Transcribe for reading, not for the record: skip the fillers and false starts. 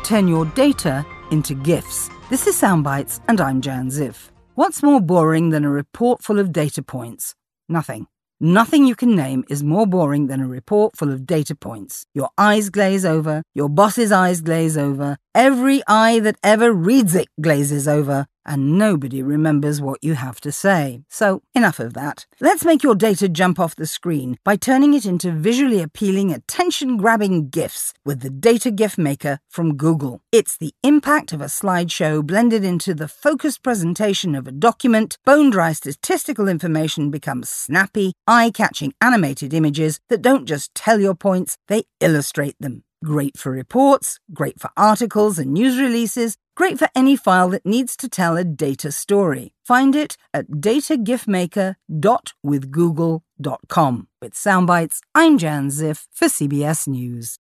turn your data into GIFs. This is Soundbites, and I'm Jan Ziff. What's more boring than a report full of data points? Nothing. Nothing you can name is more boring than a report full of data points. Your eyes glaze over, your boss's eyes glaze over, every eye that ever reads it glazes over, and nobody remembers what you have to say. So, enough of that. Let's make your data jump off the screen by turning it into visually appealing, attention-grabbing GIFs with the Data GIF Maker from Google. It's the impact of a slideshow blended into the focused presentation of a document. Bone-dry statistical information becomes snappy, eye-catching animated images that don't just tell your points, they illustrate them. Great for reports, great for articles and news releases, great for any file that needs to tell a data story. Find it at datagifmaker.withgoogle.com. With Soundbites, I'm Jan Ziff for CBS News.